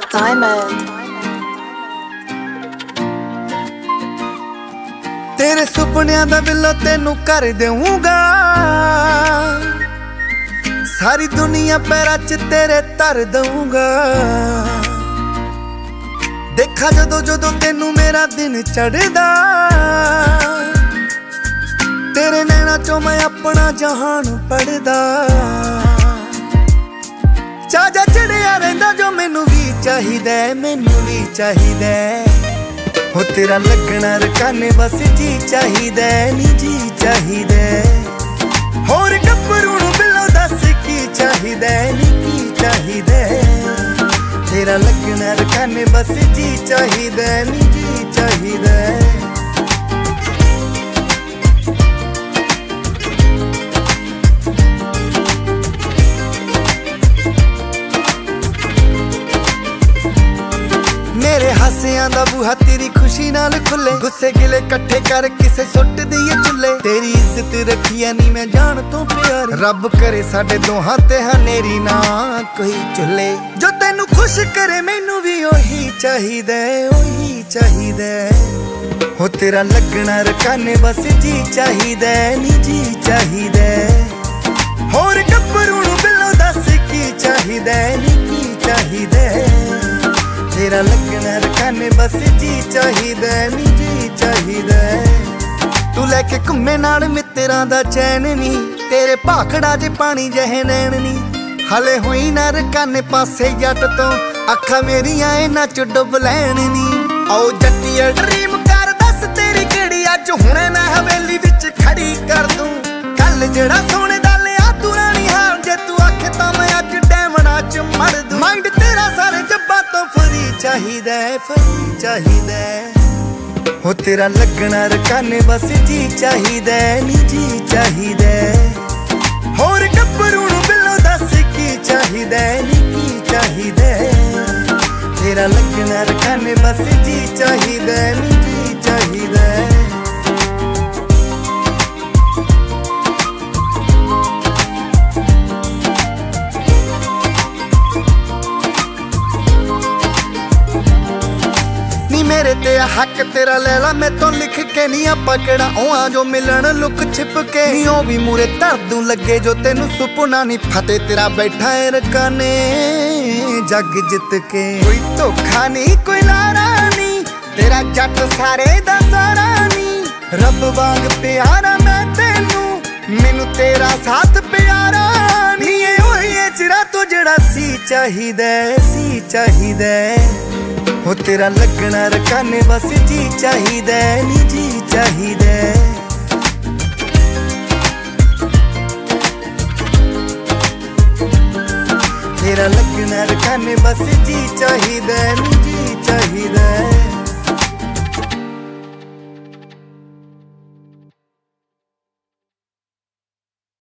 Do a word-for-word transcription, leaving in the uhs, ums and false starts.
Diamond. तेरे सुपनियां दा बिल्लो तेनू कर देऊंगा, सारी दुनिया पैरां च तेरे तर दूंगा। देखा जदों जदों तेनू मेरा दिन चढ़दा, तेरे नैना चों मैं अपना जहान पढ़दा। चाजा चढ़िया रहिंदा जो मैनू भी चाहिदा, मैनू भी चाहिदा। हो तेरा लगना रकाने बस जी चाहिदा, नी जी चाहिदा। होर गब्बरू नूं बिल्लो दस की चाहिदा, नी की चाहिदा। तेरा लगना रकाने बस जी चाहिदा, नी जी चाहिदा। मेरे हासियां दा बूहा तेरी खुशी नाल खुले, गुस्से गिले कट्ठे कर किसे सुट दईए चुले। तेरी इज्जत रखिया नी मैं जान तो प्यार, रब करे साडे दोहां ते हनेरी ना कोई चुले। जो तेनू खुश करे मैनू भी ओही चाहिदा, ओही चाहिदा। हो तेरा लगना रकाने बस जी चाहिदा, नी जी चाहिदा। होर गब्बरू नूं बिल्लो दस की चाहिदा, नी की चाहिदा। तेरा लगना रकाने बस जी चाहिदा, नी जी चाहिदा। तू लैके घुम्मे नाल मित्तरां दा चैन नी, तेरे भाखड़ा जे पानी जहे नैन नी। हले होई ना रकाने पासे जट तो, अखां मेरियां इन्हां च डुब लैन नी। आओ जट्टिया ड्रीम कर दस तेरी केड़ी, अज हुणे मैं हवेली विच खड़ी कर दूं। कल जेड़ा सोने दा लिया तू रानी हाल, जे तू आखे तां मैं अज डैमणा च मर दूं। माइंड तेरा सारे जब्बां तो फ्री चाहिदा, फ्री चाहिदा। हो तेरा लगना रकाने बस जी चाहिदा, नी जी चाहिदा। होर गब्बरू नूं बिल्लो दस की चाहिदा, नी की चाहिदा। तेरा लगना रकाने बस जी चाहिदा, नी जी चाहिदा। मेरे ते हक तेरा लैला मैं तो लिख के नी पकड़ा, ओआ जो मिलन लुक छिप के नी ओ भी मूरे धरदू लगे। जो तेनू सुपना नी फते तेरा बैठा है रकाने जग जित के। कोई धोखा नी कोई लारा नी, तेरा जट सारे दा सारा नी। रब वांग प्यारा मैं तेनू, मैनू तेरा साथ प्यारा नी। ओही चिरा तो जड़ा सी चाहिदा, सी चाहिदा। हो तेरा लगना रकाने बस जी चाहिदा, नी जी चाहिदा। तेरा लगना रकाने बस जी चाहिदा, नी जी चाहिदा।